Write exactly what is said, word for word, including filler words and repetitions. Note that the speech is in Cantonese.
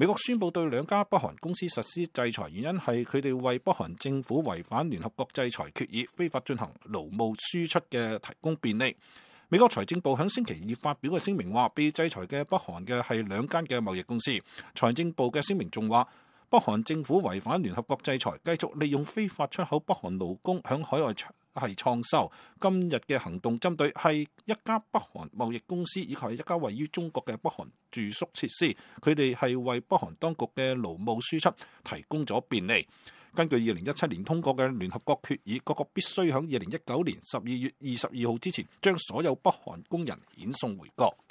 美國宣布對兩家北韓公司實施制裁，原因係佢哋為北韓政府違反聯合國制裁決議、非法進行勞務輸出嘅提供便利。美國財政部喺星期二發表嘅聲明話，被制裁嘅北韓嘅係兩間嘅貿易公司。財政部嘅聲明仲話，北韓政府違反聯合國制裁，繼續利用非法出口北韓勞工響海外係創收。今日嘅行動針對係一家北韓貿易公司以及係一家位於中國嘅北韓住宿設施，佢哋係為北韓當局嘅勞務輸出提供咗便利。根據二零一七年通過嘅聯合國決議，各國必須喺二零一九年十二月二十二號之前將所有北韓工人遣送回國。